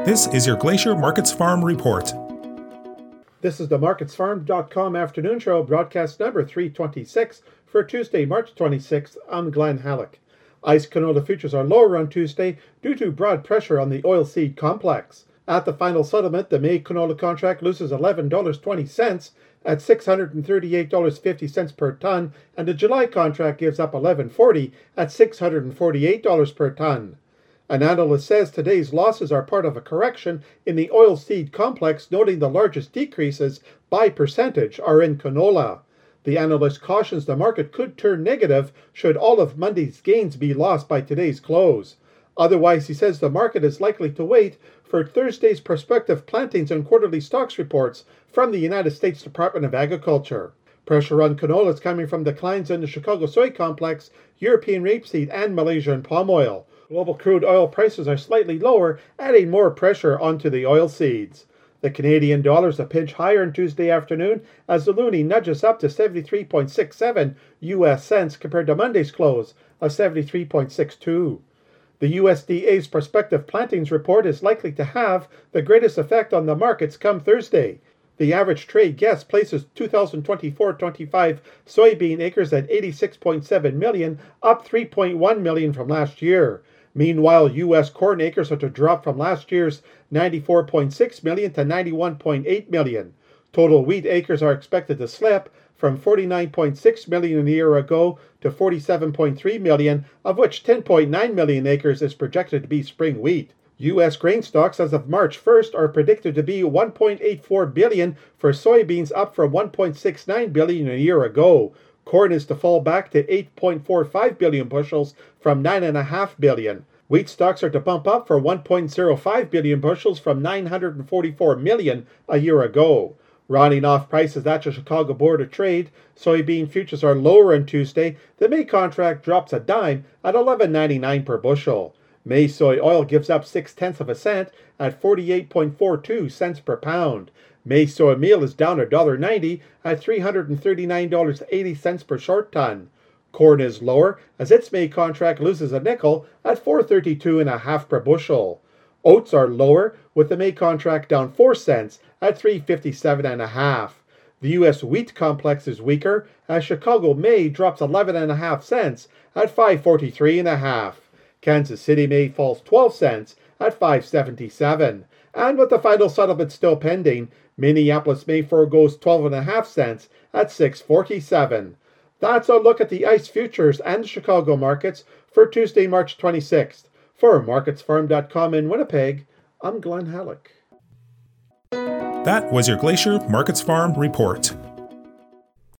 This is your Glacier Markets Farm Report. This is the MarketsFarm.com afternoon show, broadcast number 326 for Tuesday, March 26th. I'm Glenn Halleck. ICE canola futures are lower on Tuesday due to broad pressure on the oilseed complex. At the final settlement, the May canola contract loses $11.20 at $638.50 per ton, and the July contract gives up $11.40 at $648 per ton. An analyst says today's losses are part of a correction in the oilseed complex, noting the largest decreases by percentage are in canola. The analyst cautions the market could turn negative should all of Monday's gains be lost by today's close. Otherwise, he says the market is likely to wait for Thursday's prospective plantings and quarterly stocks reports from the United States Department of Agriculture. Pressure on canola is coming from declines in the Chicago soy complex, European rapeseed, and Malaysian palm oil. Global crude oil prices are slightly lower, adding more pressure onto the oilseeds. The Canadian dollar is a pinch higher on Tuesday afternoon as the loonie nudges up to 73.67 US cents compared to Monday's close of 73.62. The USDA's prospective plantings report is likely to have the greatest effect on the markets come Thursday. The average trade guess places 2024-25 soybean acres at 86.7 million, up 3.1 million from last year. Meanwhile, U.S. corn acres are to drop from last year's 94.6 million to 91.8 million. Total wheat acres are expected to slip from 49.6 million a year ago to 47.3 million, of which 10.9 million acres is projected to be spring wheat. U.S. grain stocks as of March 1st are predicted to be 1.84 billion for soybeans, up from 1.69 billion a year ago. Corn is to fall back to 8.45 billion bushels from 9.5 billion. Wheat stocks are to bump up for 1.05 billion bushels from 944 million a year ago. Rounding off prices at the Chicago Board of Trade, soybean futures are lower on Tuesday. The May contract drops a dime at $11.99 per bushel. May soy oil gives up 0.6 cents at 48.42 cents per pound. May soy meal is down $1.90 at $339.80 per short ton. Corn is lower as its May contract loses a nickel at 432.5 per bushel. Oats are lower with the May contract down 4 cents at 357.5. The U.S. wheat complex is weaker as Chicago May drops 11.5 cents at 543.5. Kansas City May falls 12 cents at 577. And with the final settlement still pending, Minneapolis May forgoes 12.5 cents at 647. That's a look at the ICE futures and Chicago markets for Tuesday, March 26th. For MarketsFarm.com in Winnipeg, I'm Glenn Halleck. That was your Glacier Markets Farm Report.